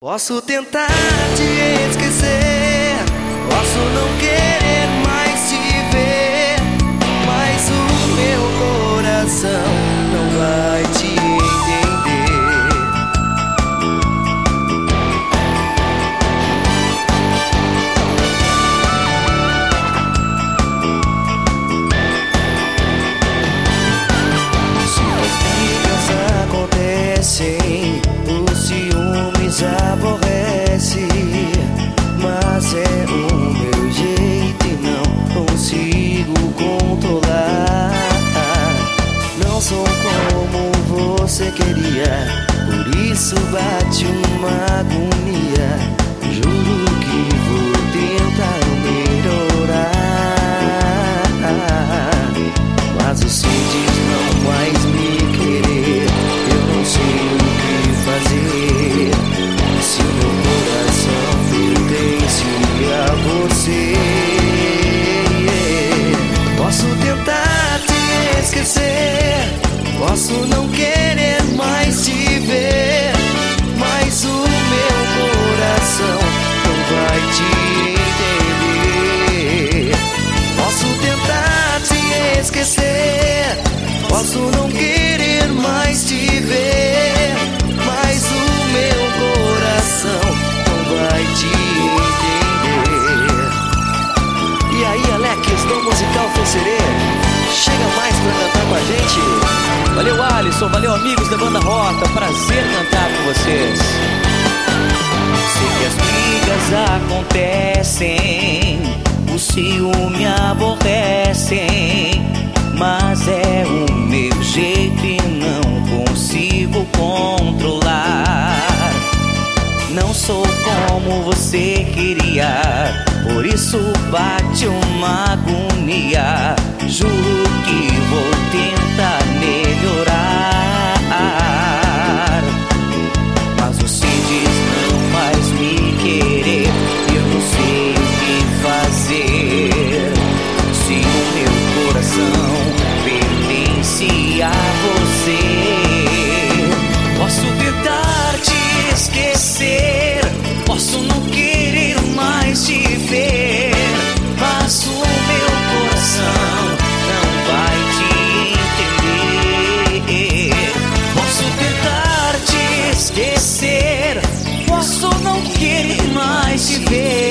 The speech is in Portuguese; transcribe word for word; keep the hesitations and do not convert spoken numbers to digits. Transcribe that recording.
Posso tentar te esquecer, posso não querer mais te ver, mas o meu coração não vai te entender. Se as brigas acontecem, os ciúmes aborrece, mas é o meu jeito e não consigo controlar. Não sou como você queria, por isso bate uma agonia. Juro que vou tentar melhorar, mas você diz não mais me querer. Eu não sei o que fazer, se o meu coração pertence a você. Posso tentar te esquecer, posso não querer mais te ver, mas o meu coração não vai te entender. Posso tentar te esquecer, posso não querer mais te ver, mas o meu coração não vai te entender. E aí, Alex, do Musical Fencerê, chega mais pra cantar com a gente. Valeu, Alisson, valeu, amigos da Banda Rota, prazer cantar com vocês. Sei que as brigas acontecem, o ciúme aborrecem, mas é o meu jeito e não consigo controlar. Não sou como você queria, por isso bate uma agonia. Juro que vou tentar melhorar, mas você diz não mais me querer. Eu não sei o que fazer, se o meu coração pertence a você. Posso tentar te esquecer, posso não querer mais te ver, mas o meu coração não vai te entender. Posso tentar te esquecer, posso não querer mais te ver,